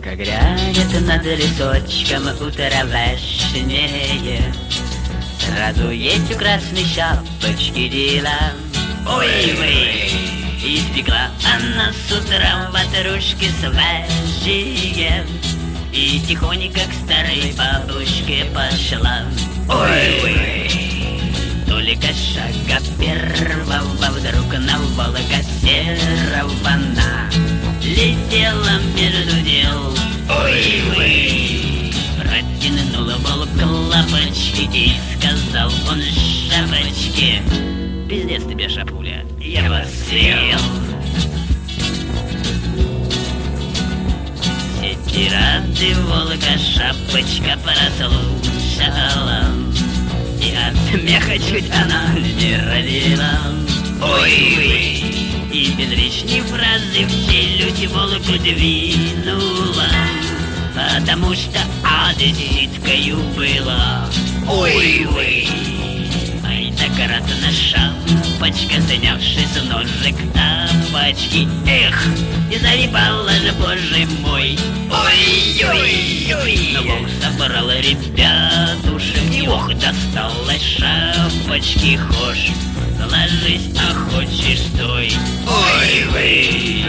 Только грянет над лесочком утро вешнее, сразу есть у красной шапочки дела. Ой, вы! Испекла она с утра ватрушки свежие и тихонько к старой бабушке пошла. Ой, вы! Только шага первого вдруг на Волга серого она летела между дел. Ой, вы! Протянула волк лапочки и сказал он шапочке: пиздец тебе, шапуля, я вас съел. Все тирады волка шапочка прослушала, и от смеха чуть она не родила. Ой, вы! И без лишней фразы в челюсть волку двинула, потому что одесситкою была. Ой, вы! Ай, так красна шапочка, снявшись с ножек тапочки. Эх, и заребала же, боже мой. Ой-ой-ой! Но волк собрал ребятушек, и ох, досталось шапочки. Хошь, ложись, а хочешь стой. Ой, вы!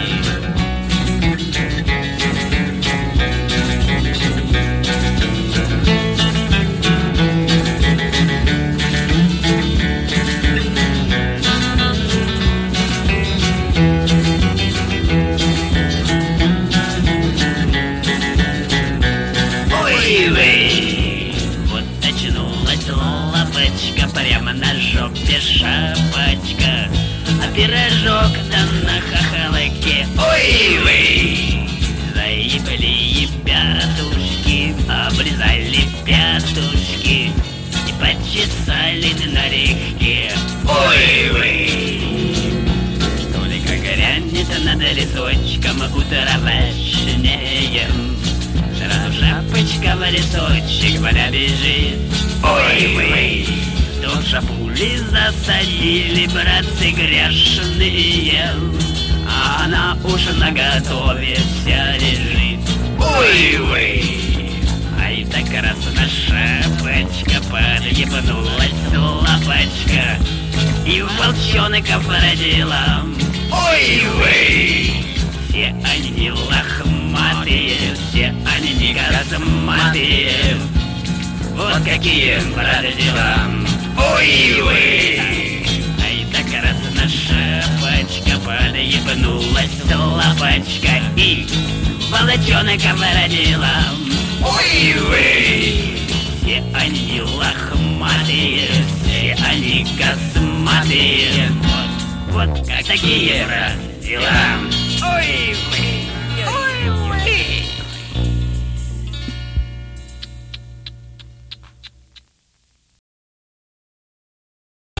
Вот очнулась лапочка, прямо на жопе шапочка, а пирожок да на хохолоке. Ой, вы! Заебали пятушки, облизали пятушки и почесали налегке. Ой, вы! Только грянет над лесочком утро вешнее, сразу шапочка в лесочек поля бежит. Ой, вы! Что шапули засадили, братцы грешные, а она уж наготове вся лежит. Ой, вы! Ай, так красна шапочка, подъебнулась лапочка и волчонка породила. Ой, вы! Все они лохматые, все они не косматые, вот какие, брат, дела. Ой, вы! Ай, так красна шапочка, подъебнулась лапочка и волчонка породила. Ой, вы! Все они лохматые, все они косматые, вот как такие, брат, дела. Ой, вы! Ой, вы!